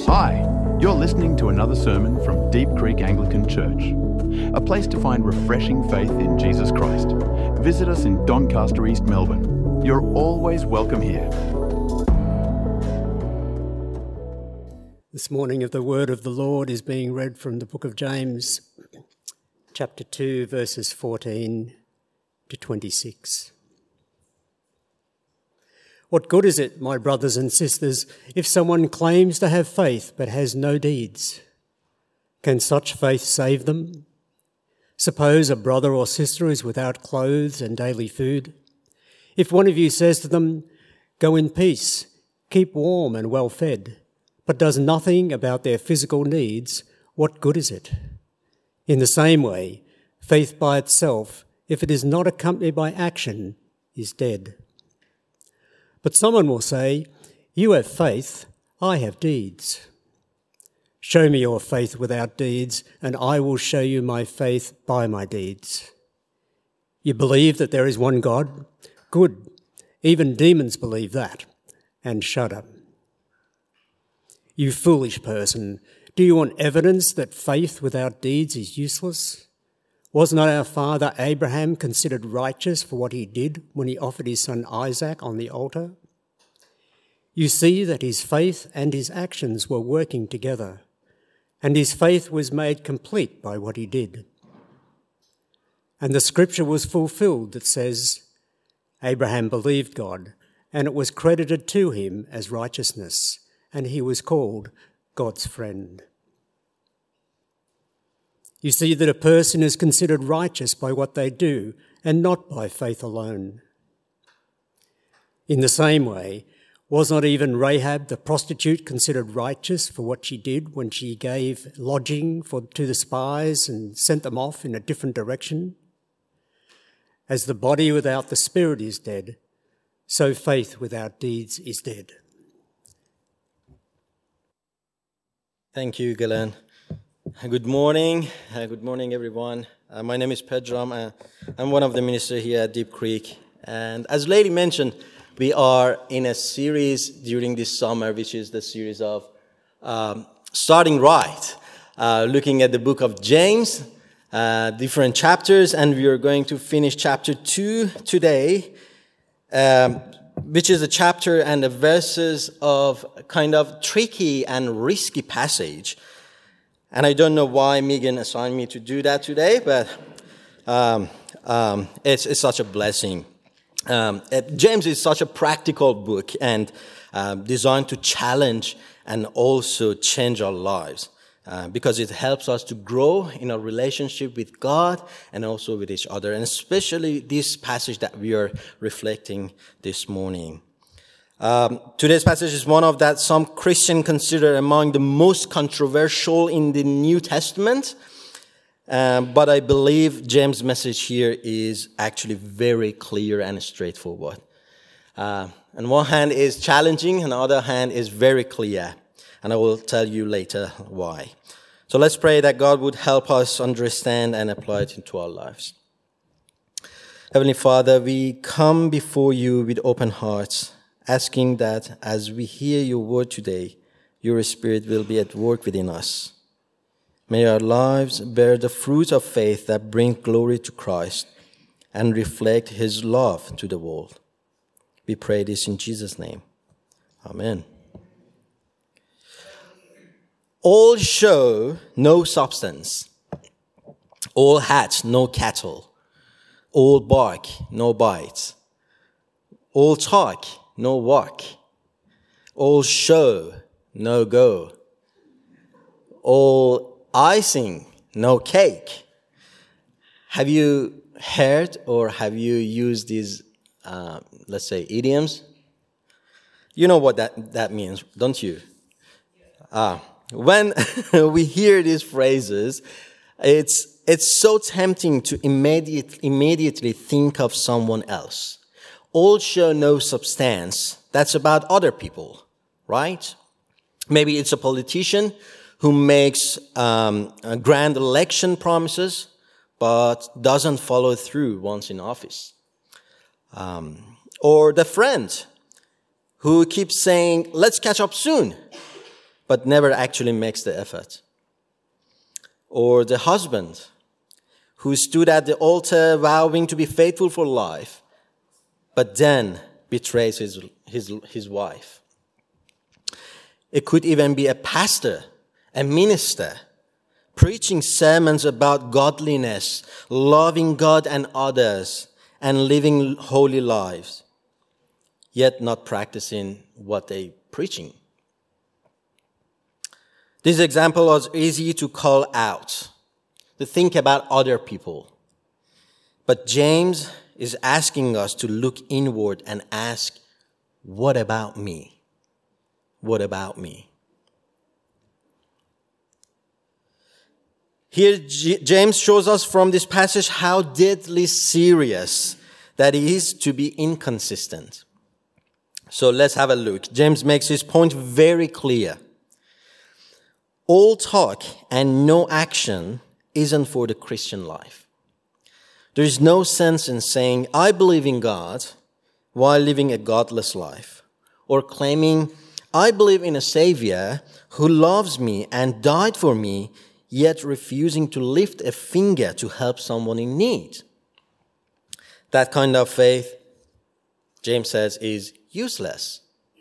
Hi, you're listening to another sermon from Deep Creek Anglican Church, a place to find refreshing faith in Jesus Christ. Visit us in Doncaster, East Melbourne. You're always welcome here. This morning the word of the Lord is being read from the book of James, chapter 2, verses 14 to 26. What good is it, my brothers and sisters, if someone claims to have faith but has no deeds? Can such faith save them? Suppose a brother or sister is without clothes and daily food. If one of you says to them, "Go in peace, keep warm and well fed," but does nothing about their physical needs, what good is it? In the same way, faith by itself, if it is not accompanied by action, is dead. But someone will say, "You have faith, I have deeds." Show me your faith without deeds, and I will show you my faith by my deeds. You believe that there is one God? Good. Even demons believe that and shudder. You foolish person, do you want evidence that faith without deeds is useless? Was not our father Abraham considered righteous for what he did when he offered his son Isaac on the altar? You see that his faith and his actions were working together, and his faith was made complete by what he did. And the scripture was fulfilled that says, Abraham believed God, and it was credited to him as righteousness, and he was called God's friend. You see that a person is considered righteous by what they do and not by faith alone. In the same way, was not even Rahab the prostitute considered righteous for what she did when she gave lodging to the spies and sent them off in a different direction? As the body without the spirit is dead, so faith without deeds is dead. Thank you, Galen. Good morning. Good morning, everyone. My name is Pedram. I'm one of the ministers here at Deep Creek. And as Lady mentioned, we are in a series during this summer, which is the series of Starting Right, looking at the book of James, different chapters, and we are going to finish chapter 2 today, which is a chapter and the verses of kind of tricky and risky passage. And I don't know why Megan assigned me to do that today, but it's such a blessing. James is such a practical book and designed to challenge and also change our lives because it helps us to grow in our relationship with God and also with each other, and especially this passage that we are reflecting this morning. Today's passage is one of that some Christians consider among the most controversial in the New Testament. But I believe James' message here is actually very clear and straightforward. On one hand is challenging, and on the other hand is very clear. And I will tell you later why. So let's pray that God would help us understand and apply it into our lives. Heavenly Father, we come before you with open hearts, asking that as we hear your word today, your Spirit will be at work within us. May our lives bear the fruit of faith that bring glory to Christ and reflect his love to the world. We pray this in Jesus' name. Amen. All show, no substance. All hatch, no cattle. All bark, no bite. All talk, no walk. All show, no go. All icing, no cake. Have you heard or have you used these, let's say, idioms? You know what that means, don't you? When we hear these phrases, it's so tempting to immediately think of someone else. All show no substance. That's about other people, right? Maybe it's a politician who makes grand election promises but doesn't follow through once in office. Or the friend who keeps saying, let's catch up soon, but never actually makes the effort. Or the husband who stood at the altar vowing to be faithful for life, but then betrays his wife. It could even be a pastor, a minister, preaching sermons about godliness, loving God and others, and living holy lives, yet not practicing what they're preaching. This example was easy to call out, to think about other people. But James is asking us to look inward and ask, what about me? What about me? Here, James shows us from this passage how deadly serious that it is to be inconsistent. So let's have a look. James makes his point very clear. All talk and no action isn't for the Christian life. There is no sense in saying, I believe in God, while living a godless life, or claiming, I believe in a Savior who loves me and died for me, yet refusing to lift a finger to help someone in need. That kind of faith, James says, is useless.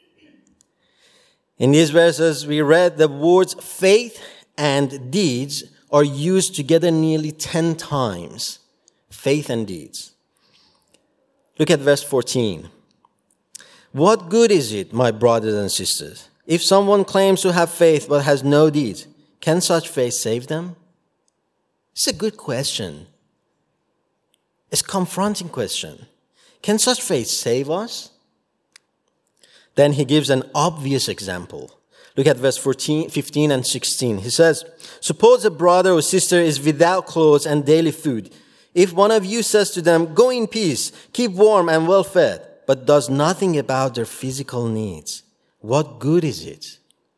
In these verses, we read the words faith and deeds are used together nearly 10 times. Faith and deeds. Look at verse 14. What good is it, my brothers and sisters, if someone claims to have faith but has no deeds? Can such faith save them? It's a good question. It's a confronting question. Can such faith save us? Then he gives an obvious example. Look at verse 15 and 16. He says, suppose a brother or sister is without clothes and daily food. If one of you says to them, go in peace, keep warm and well fed, but does nothing about their physical needs, what good is it?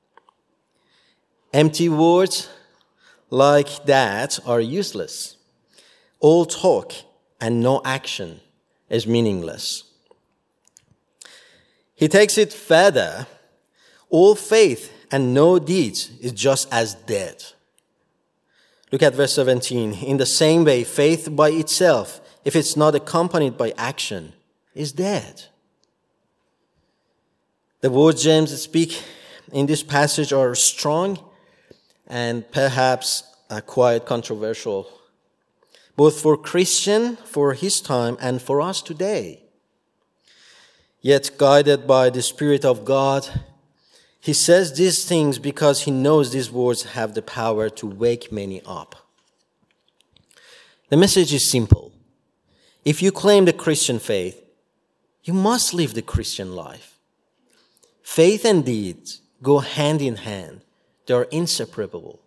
Empty words like that are useless. All talk and no action is meaningless. He takes it further. All faith and no deeds is just as dead. Look at verse 17. In the same way, faith by itself, if it's not accompanied by action, is dead. The words James speaks in this passage are strong and perhaps quite controversial, both for Christian, for his time, and for us today. Yet, guided by the Spirit of God, he says these things because he knows these words have the power to wake many up. The message is simple. If you claim the Christian faith, you must live the Christian life. Faith and deeds go hand in hand. They are inseparable.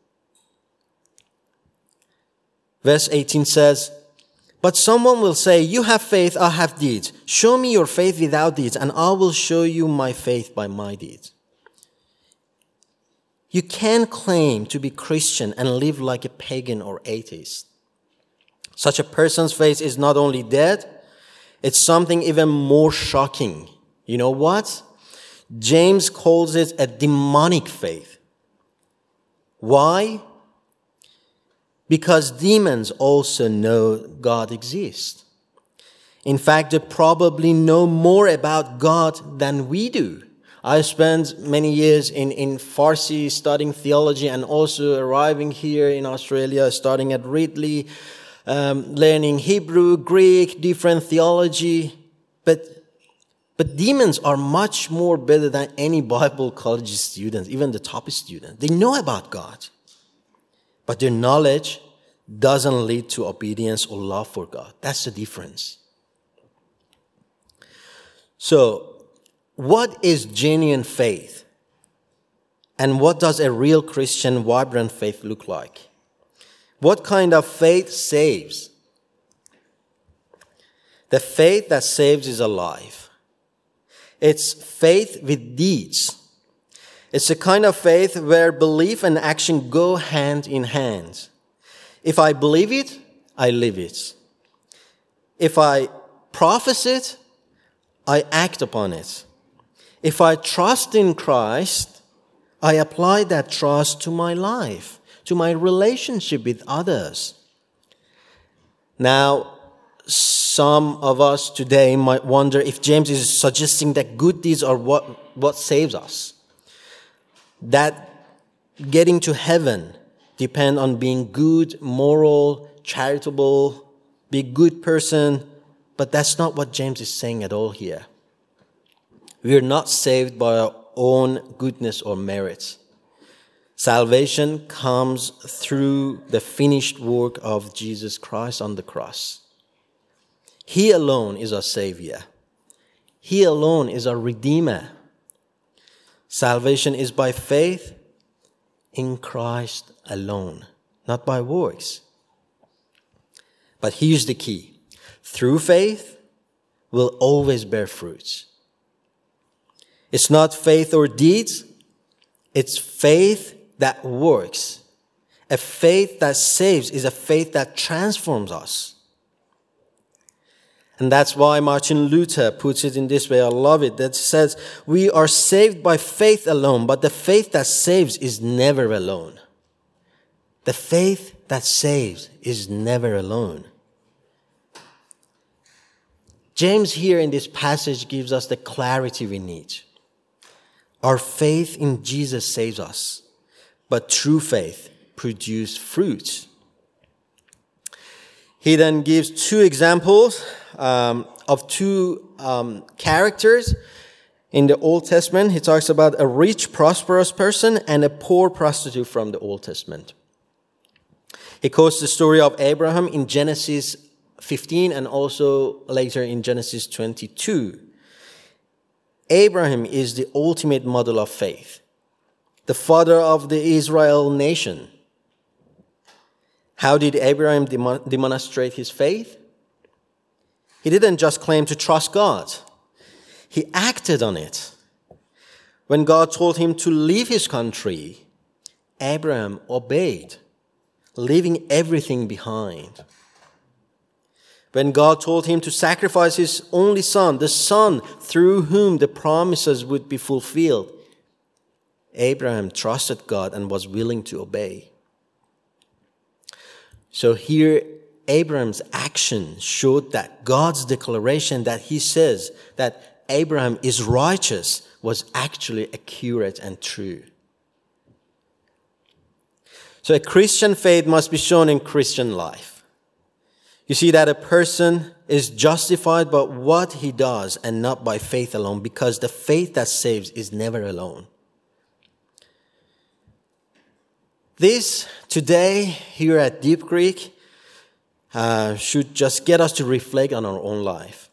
Verse 18 says, but someone will say, you have faith, I have deeds. Show me your faith without deeds, and I will show you my faith by my deeds. You can't claim to be Christian and live like a pagan or atheist. Such a person's faith is not only dead, it's something even more shocking. You know what? James calls it a demonic faith. Why? Because demons also know God exists. In fact, they probably know more about God than we do. I spent many years in Farsi studying theology and also arriving here in Australia, starting at Ridley, learning Hebrew, Greek, different theology. But demons are much more better than any Bible college students, even the top students. They know about God. But their knowledge doesn't lead to obedience or love for God. That's the difference. So, what is genuine faith? And what does a real Christian, vibrant faith look like? What kind of faith saves? The faith that saves is alive. It's faith with deeds. It's a kind of faith where belief and action go hand in hand. If I believe it, I live it. If I profess it, I act upon it. If I trust in Christ, I apply that trust to my life, to my relationship with others. Now, some of us today might wonder if James is suggesting that good deeds are what saves us. That getting to heaven depends on being good, moral, charitable, be a good person. But that's not what James is saying at all here. We are not saved by our own goodness or merits. Salvation comes through the finished work of Jesus Christ on the cross. He alone is our Savior. He alone is our Redeemer. Salvation is by faith in Christ alone, not by works. But here's the key. Through faith, we'll always bear fruits. It's not faith or deeds. It's faith that works. A faith that saves is a faith that transforms us. And that's why Martin Luther puts it in this way. I love it. That says, we are saved by faith alone, but the faith that saves is never alone. The faith that saves is never alone. James here in this passage gives us the clarity we need. Our faith in Jesus saves us, but true faith produces fruit. He then gives two examples of two characters in the Old Testament. He talks about a rich, prosperous person and a poor prostitute from the Old Testament. He quotes the story of Abraham in Genesis 15 and also later in Genesis 22. Abraham is the ultimate model of faith, the father of the Israel nation. How did Abraham demonstrate his faith? He didn't just claim to trust God. He acted on it. When God told him to leave his country, Abraham obeyed, leaving everything behind. When God told him to sacrifice his only son, the son through whom the promises would be fulfilled, Abraham trusted God and was willing to obey. So here, Abraham's action showed that God's declaration that he says that Abraham is righteous was actually accurate and true. So a Christian faith must be shown in Christian life. You see that a person is justified by what he does and not by faith alone, because the faith that saves is never alone. This today here at Deep Creek should just get us to reflect on our own life.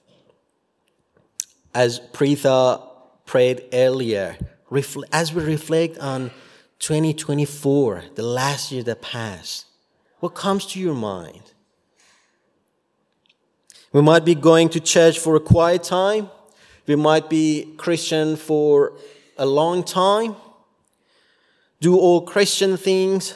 As Preetha prayed earlier, as we reflect on 2024, the last year that passed, what comes to your mind? We might be going to church for a quiet time. We might be Christian for a long time. Do all Christian things.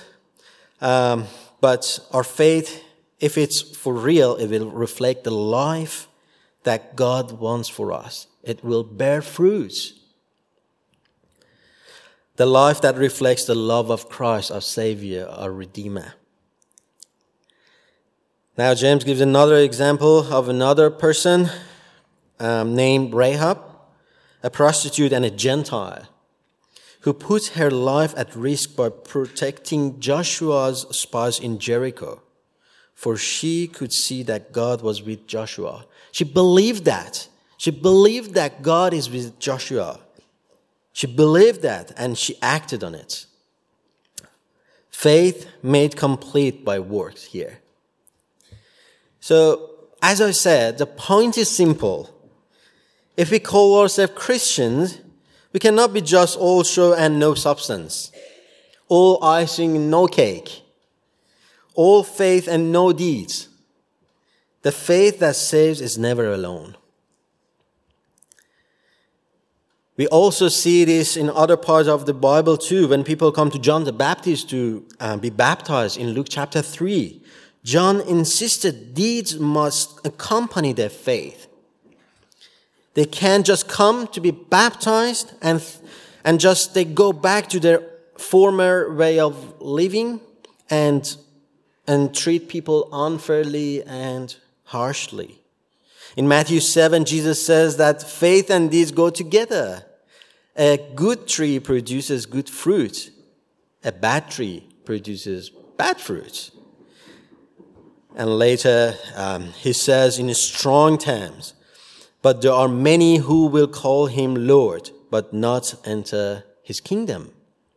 But our faith, if it's for real, it will reflect the life that God wants for us. It will bear fruits. The life that reflects the love of Christ, our Savior, our Redeemer. Now James gives another example of another person named Rahab, a prostitute and a Gentile, who put her life at risk by protecting Joshua's spies in Jericho, for she could see that God was with Joshua. She believed that. She believed that God is with Joshua. She believed that and she acted on it. Faith made complete by works here. So, as I said, the point is simple. If we call ourselves Christians, we cannot be just all show and no substance, all icing, no cake, all faith and no deeds. The faith that saves is never alone. We also see this in other parts of the Bible too. When people come to John the Baptist to be baptized in Luke chapter 3, John insisted deeds must accompany their faith. They can't just come to be baptized and and just they go back to their former way of living and treat people unfairly and harshly. In Matthew 7, Jesus says that faith and deeds go together. A good tree produces good fruit. A bad tree produces bad fruit. And later, he says in strong terms, but there are many who will call him Lord, but not enter his kingdom.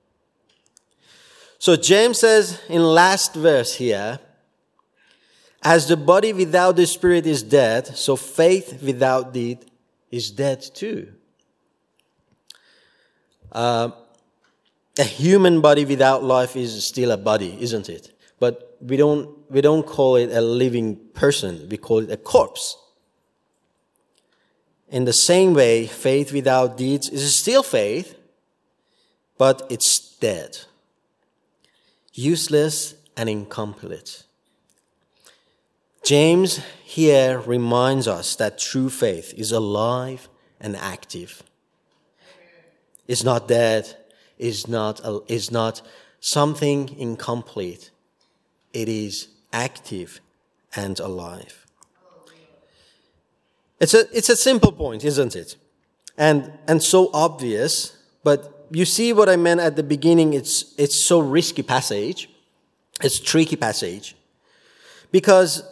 So James says in last verse here, as the body without the spirit is dead, so faith without deed is dead too. A human body without life is still a body, isn't it? But we don't call it a living person. We call it a corpse. In the same way, faith without deeds is still faith, but it's dead, useless and incomplete. James here reminds us that true faith is alive and active. It's not dead. It's not something incomplete. It is active and alive. It's a simple point, isn't it? And so obvious, but you see what I meant at the beginning. It's so risky passage. It's tricky passage. Because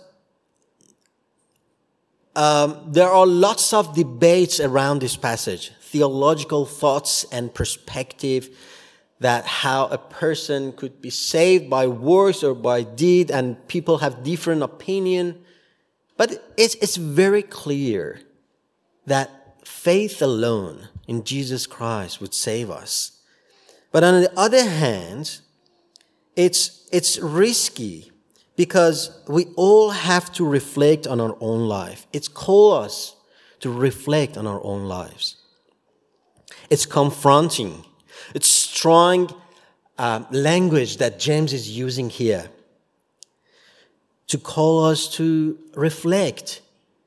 there are lots of debates around this passage, theological thoughts and perspective, that how a person could be saved by works or by deed, and people have different opinion. But it's very clear that faith alone in Jesus Christ would save us. But on the other hand, it's risky, because we all have to reflect on our own life. It's called us to reflect on our own lives. It's confronting. It's strong language that James is using here to call us to reflect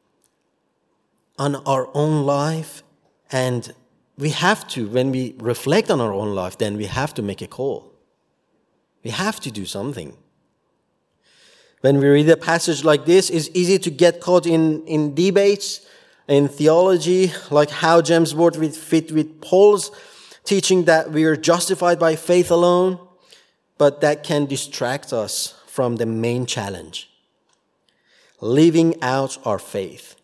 on our own life. And we have to, when we reflect on our own life, then we have to make a call. We have to do something. When we read a passage like this, it's easy to get caught in debates, in theology, like how James' word would fit with Paul's teaching that we are justified by faith alone, but that can distract us from the main challenge, living out our faith.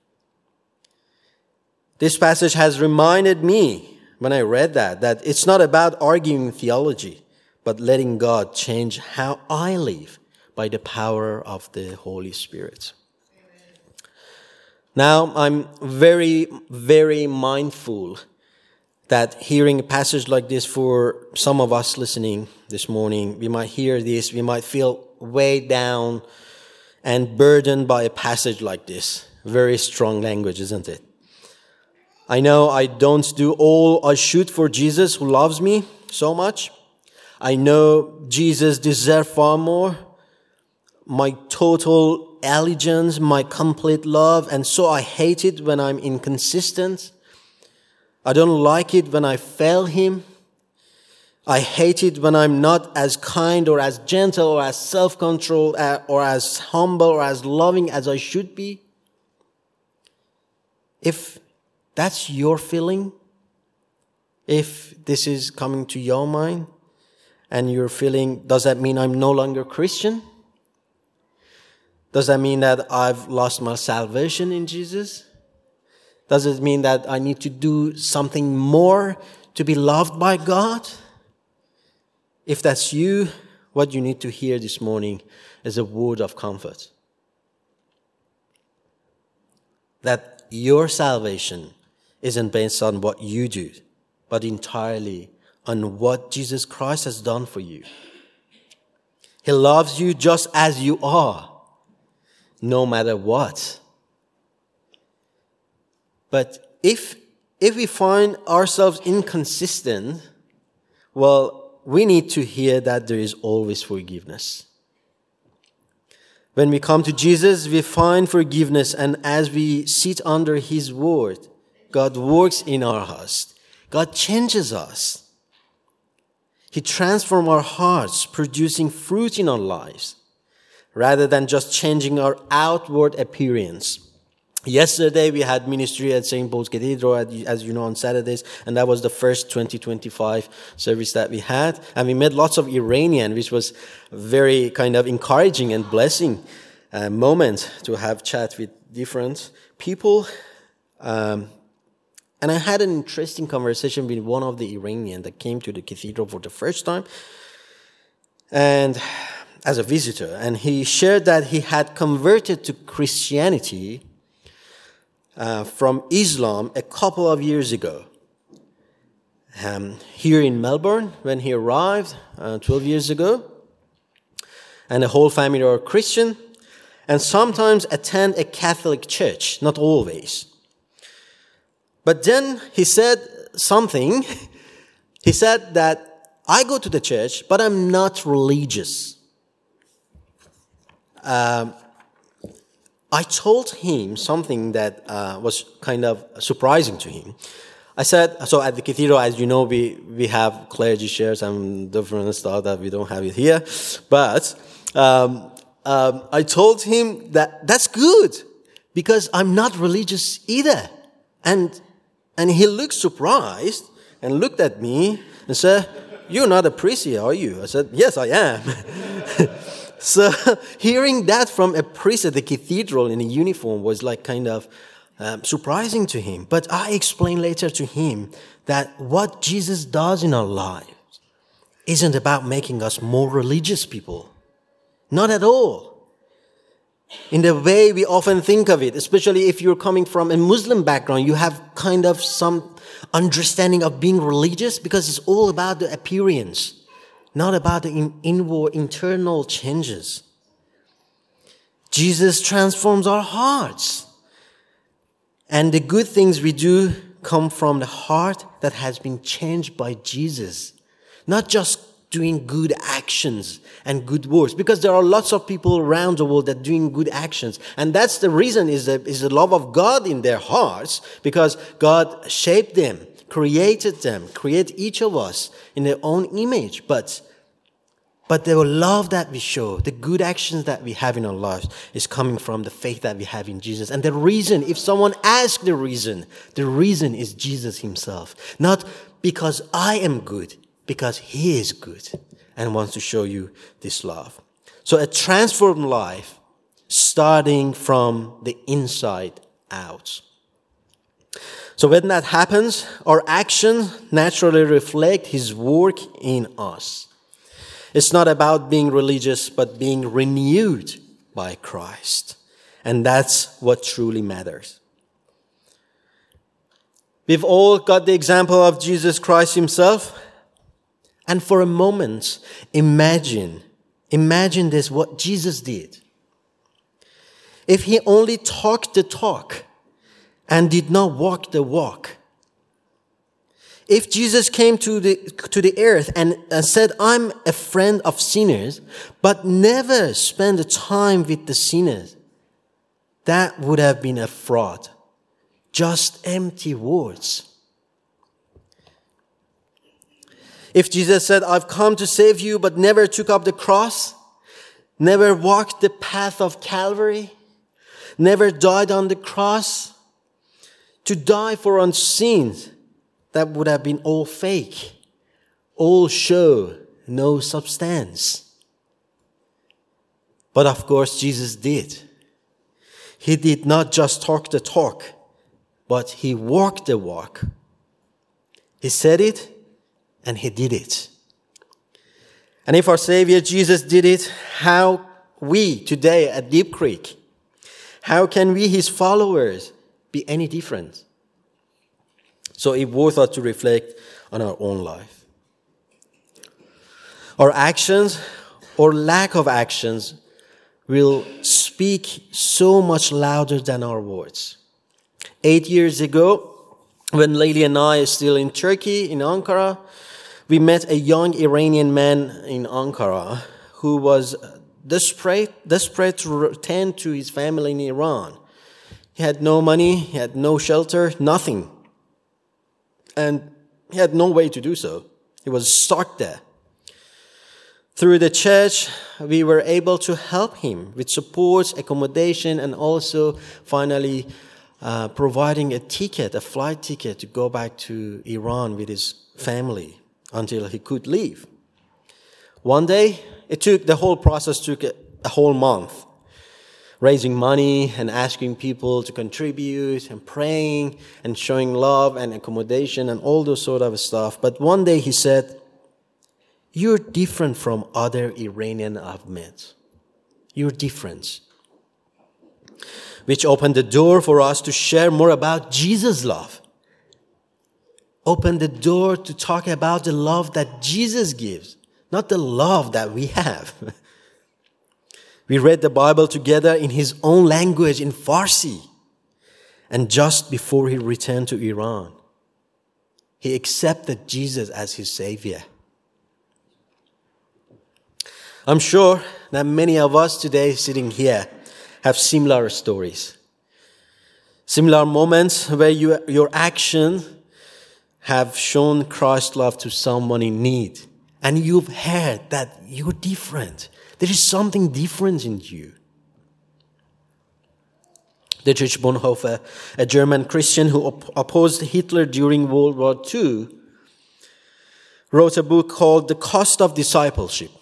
This passage has reminded me, when I read that it's not about arguing theology, but letting God change how I live by the power of the Holy Spirit. Now, I'm very, very mindful that hearing a passage like this, for some of us listening this morning, we might hear this, we might feel weighed down and burdened by a passage like this. Very strong language, isn't it? I know I don't do all I should for Jesus, who loves me so much. I know Jesus deserves far more, my total allegiance, my complete love, and so I hate it when I'm inconsistent. I don't like it when I fail him. I hate it when I'm not as kind or as gentle or as self-controlled or as humble or as loving as I should be. If that's your feeling, if this is coming to your mind and you're feeling, does that mean I'm no longer Christian? Does that mean that I've lost my salvation in Jesus? Does it mean that I need to do something more to be loved by God? If that's you, what you need to hear this morning is a word of comfort. That your salvation isn't based on what you do, but entirely on what Jesus Christ has done for you. He loves you just as you are, no matter what. But if we find ourselves inconsistent, well, we need to hear that there is always forgiveness. When we come to Jesus, we find forgiveness, and as we sit under his word, God works in our hearts. God changes us. He transforms our hearts, producing fruit in our lives, rather than just changing our outward appearance. Yesterday, we had ministry at St. Paul's Cathedral, as you know, on Saturdays, and that was the first 2025 service that we had. And we met lots of Iranian, which was very kind of encouraging and blessing moment to have chat with different people. And I had an interesting conversation with one of the Iranians that came to the cathedral for the first time, and as a visitor. And he shared that he had converted to Christianity from Islam a couple of years ago. Here in Melbourne, when he arrived 12 years ago, and the whole family are Christian, and sometimes attend a Catholic church, not always. But then he said something. He said that I go to the church, but I'm not religious. I told him something that was kind of surprising to him. I said, so at the cathedral, as you know, we have clergy chairs and different stuff that we don't have it here. But I told him that that's good because I'm not religious either. And he looked surprised and looked at me and said, "You're not a priest here, are you?" I said, "Yes, I am." So hearing that from a priest at the cathedral in a uniform was like kind of surprising to him. But I explained later to him that what Jesus does in our lives isn't about making us more religious people. Not at all. In the way we often think of it, especially if you're coming from a Muslim background, you have kind of some understanding of being religious because it's all about the appearance, not about the inward, internal changes. Jesus transforms our hearts. And the good things we do come from the heart that has been changed by Jesus. Not just doing good actions and good words. Because there are lots of people around the world that are doing good actions. And that's the reason is the love of God in their hearts. Because God shaped them, created each of us in their own image. But the love that we show, the good actions that we have in our lives is coming from the faith that we have in Jesus. And the reason, if someone asks the reason is Jesus himself. Not because I am good, because he is good and wants to show you this love. So a transformed life starting from the inside out. So when that happens, our actions naturally reflect his work in us. It's not about being religious, but being renewed by Christ. And that's what truly matters. We've all got the example of Jesus Christ himself. And for a moment, imagine this, what Jesus did. If he only talked the talk and did not walk the walk. If Jesus came to the earth and said, "I'm a friend of sinners," but never spent the time with the sinners, that would have been a fraud. Just empty words. If Jesus said, "I've come to save you," but never took up the cross, never walked the path of Calvary, never died on the cross to die for our sins, that would have been all fake, all show, no substance. But of course, Jesus did. He did not just talk the talk, but he walked the walk. He said it, and he did it. And if our Savior Jesus did it, how we today at Deep Creek, how can we, his followers, be any different? So it's worth us to reflect on our own life. Our actions or lack of actions will speak so much louder than our words. 8 years ago, when Layli and I are still in Turkey, in Ankara, we met a young Iranian man in Ankara who was desperate to return to his family in Iran. He had no money, he had no shelter, nothing. And he had no way to do so. He was stuck there. Through the church, we were able to help him with support, accommodation, and also finally providing a flight ticket to go back to Iran with his family until he could leave. One day, the whole process took a whole month, raising money and asking people to contribute and praying and showing love and accommodation and all those sort of stuff. But one day he said, "You're different from other Iranian I've met. You're different." Which opened the door for us to share more about Jesus' love. Opened the door to talk about the love that Jesus gives, not the love that we have. We read the Bible together in his own language, in Farsi. And just before he returned to Iran, he accepted Jesus as his Savior. I'm sure that many of us today sitting here have similar stories. Similar moments where your action have shown Christ's love to someone in need. And you've heard that you're different. There is something different in you. Dietrich Bonhoeffer, a German Christian who opposed Hitler during World War II, wrote a book called The Cost of Discipleship.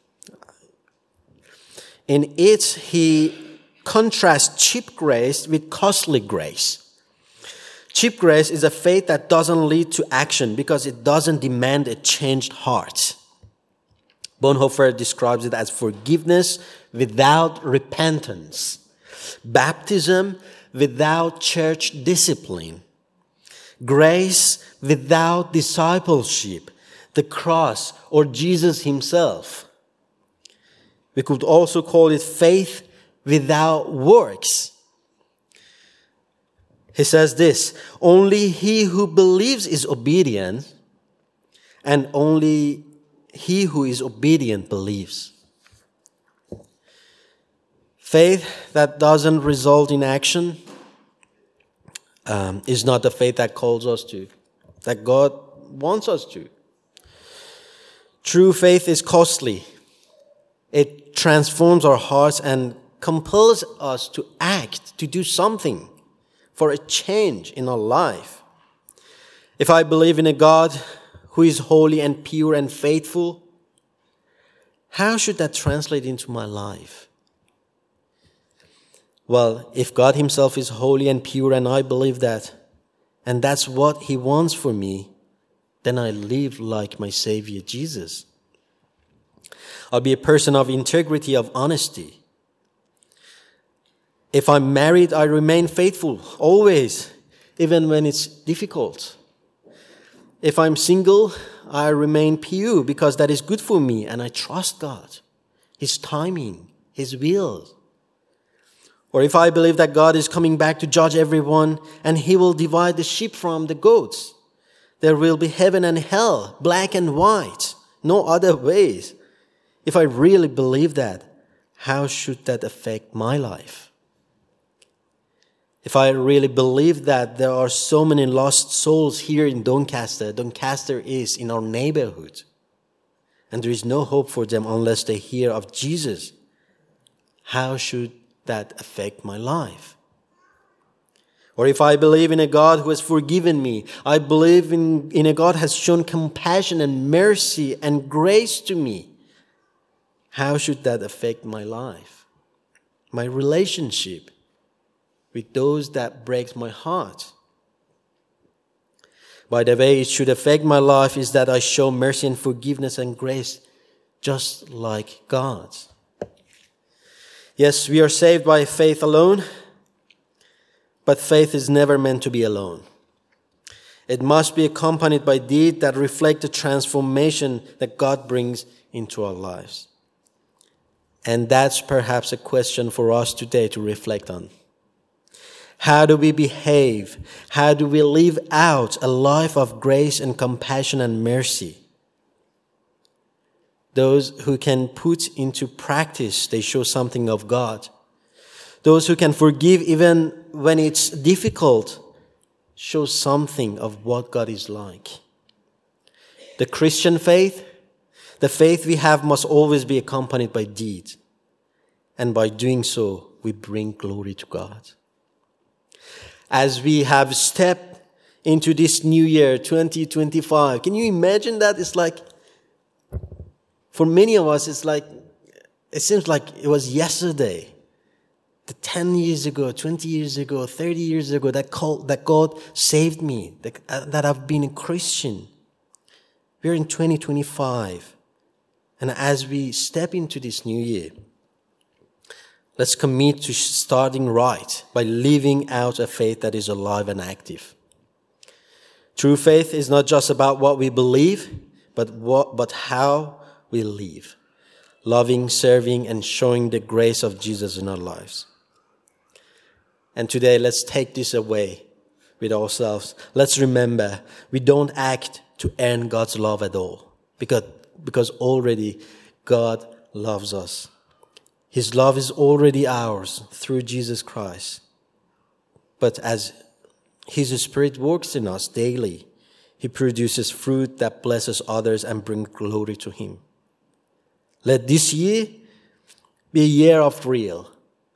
In it, he contrasts cheap grace with costly grace. Cheap grace is a faith that doesn't lead to action because it doesn't demand a changed heart. Bonhoeffer describes it as forgiveness without repentance, baptism without church discipline, grace without discipleship, the cross or Jesus himself. We could also call it faith without works. He says this, only he who believes is obedient, and only he who is obedient believes. Faith that doesn't result in action is not the faith that calls us to, that God wants us to. True faith is costly. It transforms our hearts and compels us to act, to do something for a change in our life. If I believe in a God who is holy and pure and faithful, how should that translate into my life? Well, if God himself is holy and pure and I believe that, and that's what he wants for me, then I live like my Savior Jesus. I'll be a person of integrity, of honesty. If I'm married, I remain faithful, always, even when it's difficult. If I'm single, I remain pure because that is good for me and I trust God, his timing, his will. Or if I believe that God is coming back to judge everyone and he will divide the sheep from the goats, there will be heaven and hell, black and white, no other ways. If I really believe that, how should that affect my life? If I really believe that there are so many lost souls here in Doncaster, Doncaster is in our neighborhood, and there is no hope for them unless they hear of Jesus, how should that affect my life? Or if I believe in a God who has forgiven me, I believe in a God who has shown compassion and mercy and grace to me, how should that affect my life? My relationship with those that breaks my heart? By the way, it should affect my life is that I show mercy and forgiveness and grace just like God. Yes, we are saved by faith alone, but faith is never meant to be alone. It must be accompanied by deeds that reflect the transformation that God brings into our lives. And that's perhaps a question for us today to reflect on. How do we behave? How do we live out a life of grace and compassion and mercy? Those who can put into practice, they show something of God. Those who can forgive even when it's difficult, show something of what God is like. The Christian faith, The faith we have must always be accompanied by deeds. And by doing so, we bring glory to God. As we have stepped into this new year, 2025, can you imagine that? It's like, for many of us, it seems like it was yesterday. The 10 years ago, 20 years ago, 30 years ago, that God saved me, that I've been a Christian. We're in 2025. And as we step into this new year, let's commit to starting right by living out a faith that is alive and active. True faith is not just about what we believe, but how we live. Loving, serving, and showing the grace of Jesus in our lives. And today, let's take this away with ourselves. Let's remember, we don't act to earn God's love at all. Because already God loves us. His love is already ours through Jesus Christ. But as His Spirit works in us daily, He produces fruit that blesses others and brings glory to Him. Let this year be a year of real,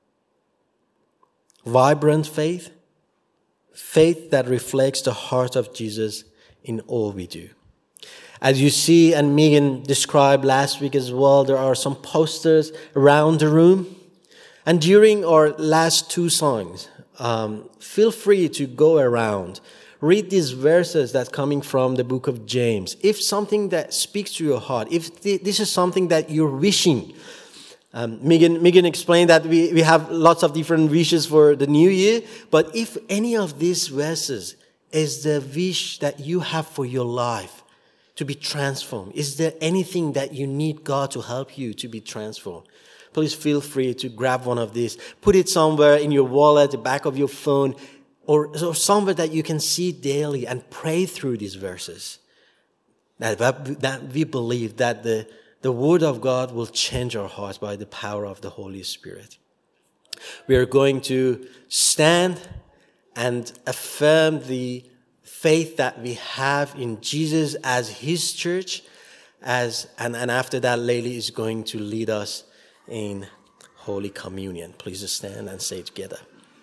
vibrant faith that reflects the heart of Jesus in all we do. As you see, and Megan described last week as well, there are some posters around the room. And during our last two songs, feel free to go around. Read these verses that are coming from the book of James. If something that speaks to your heart, if this is something that you're wishing, Megan explained that we have lots of different wishes for the new year. But if any of these verses is the wish that you have for your life, to be transformed? Is there anything that you need God to help you to be transformed? Please feel free to grab one of these. Put it somewhere in your wallet, the back of your phone, or somewhere that you can see daily and pray through these verses. That we believe that the Word of God will change our hearts by the power of the Holy Spirit. We are going to stand and affirm the faith that we have in Jesus as His church, and after that, Layli is going to lead us in Holy Communion. Please stand and say together.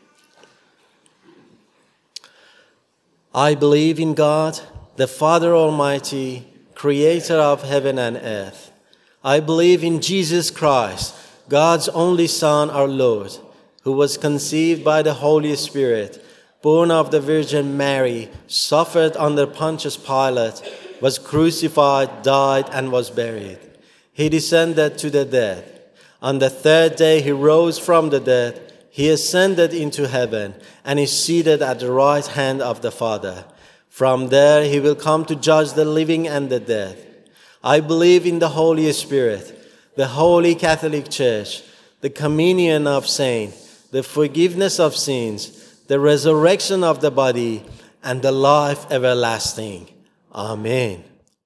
I believe in God, the Father Almighty, creator of heaven and earth. I believe in Jesus Christ, God's only Son, our Lord, who was conceived by the Holy Spirit, born of the Virgin Mary, suffered under Pontius Pilate, was crucified, died, and was buried. He descended to the dead. On the third day he rose from the dead. He ascended into heaven and is seated at the right hand of the Father. From there he will come to judge the living and the dead. I believe in the Holy Spirit, the Holy Catholic Church, the communion of saints, the forgiveness of sins, the resurrection of the body, and the life everlasting. Amen.